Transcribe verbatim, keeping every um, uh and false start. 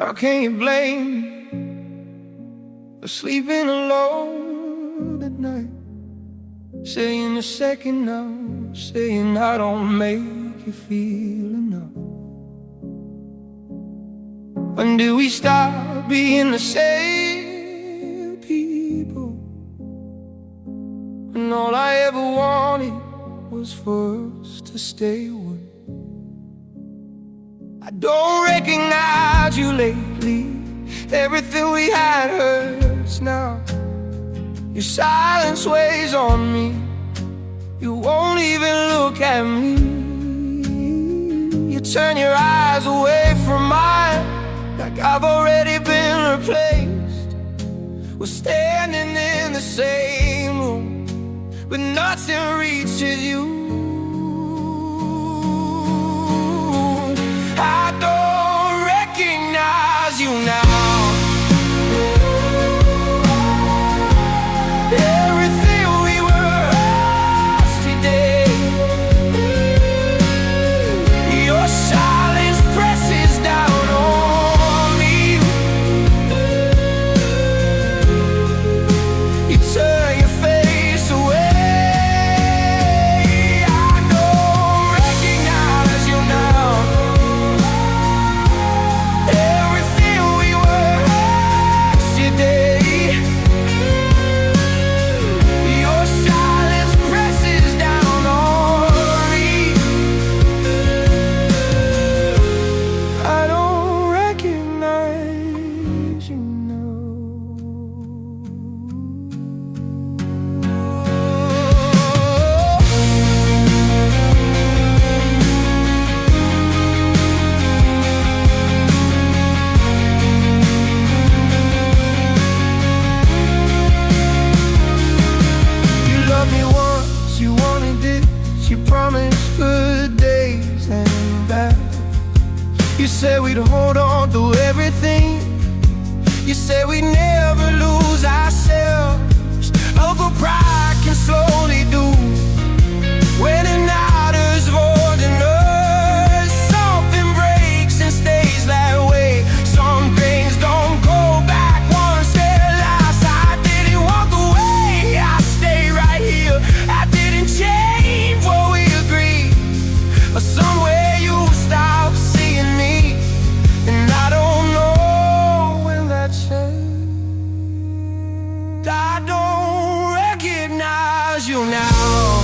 How can you blame me for sleeping alone at night? Saying a second now, saying I don't make you feel enough. When do we stop being the same people? When all I ever wanted was for us to stay one. I don't recognize you lately. Everything we had hurts now. Your silence weighs on me. You won't even look at me. You turn your eyes away from mine, like I've already been replaced. We're standing in the same room, but nothing reaches you. I don't recognize you now. Everything we were lost today. Your silence presses down on me. You turn your face away. I don't recognize you now. Everything we were yesterday. Your silence presses down on me. I don't recognize you now. You loved me once, you wanted this. You promised good days and bad. You said we'd hold on through everything. You said we'd never lose ourselves. Oh, but pride can slowly do when it matters more than us. Something breaks and stays that way. Some things don't go back once they're lost. I didn't walk away, I stayed right here. I didn't change what we agreed, but somewhere you stopped seeing me, and I don't know when that changed. I don't recognize you now.